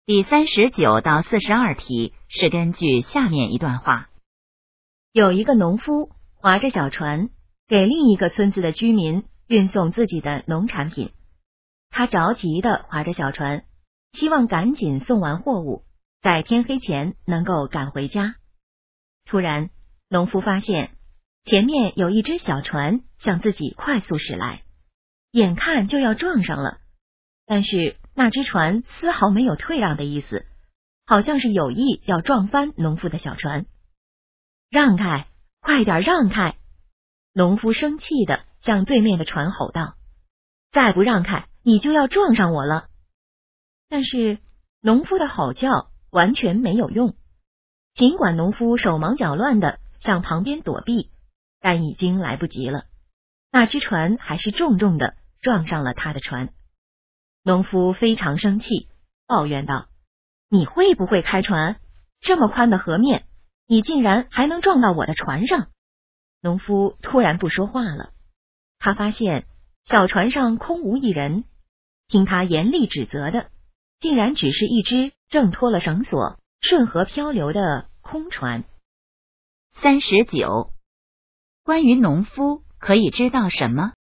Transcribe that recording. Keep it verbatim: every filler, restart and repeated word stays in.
第三十九到四十二题是根据下面一段话。 有一个农夫划着小船，给另一个村子的居民运送自己的农产品。他着急地划着小船，希望赶紧送完货物，在天黑前能够赶回家。突然，农夫发现前面有一只小船向自己快速驶来，眼看就要撞上了，但是那只船丝毫没有退让的意思，好像是有意要撞翻农夫的小船。让开，快点让开！农夫生气地向对面的船吼道，再不让开，你就要撞上我了。但是农夫的吼叫完全没有用，尽管农夫手忙脚乱地向旁边躲避，但已经来不及了，那只船还是重重地撞上了他的船。农夫非常生气，抱怨道，你会不会开船？这么宽的河面，你竟然还能撞到我的船上！农夫突然不说话了，他发现小船上空无一人，听他严厉指责的，竟然只是一只挣脱了绳索、顺河漂流的空船。 三十九，关于农夫可以知道什么？